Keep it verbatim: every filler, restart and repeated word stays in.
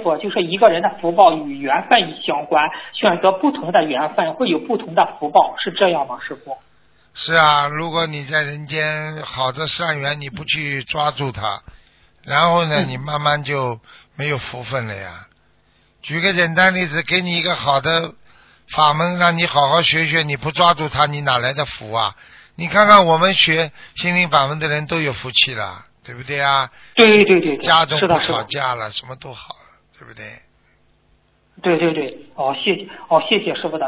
傅，就是一个人的福报与缘分相关，选择不同的缘分会有不同的福报，是这样吗，师傅？ 是啊，如果你在人间好的善缘，你不去抓住它，然后呢， 嗯你慢慢就没有福分了呀。举个简单例子，给你一个好的法门，让你好好学学，你不抓住它，你哪来的福啊？你看看我们学心灵法门的人都有福气了，对不对啊？ 对对对对， 家中不吵是的是的， 架了，什么都好了，对不对？ 对对对，哦谢谢哦谢谢师傅的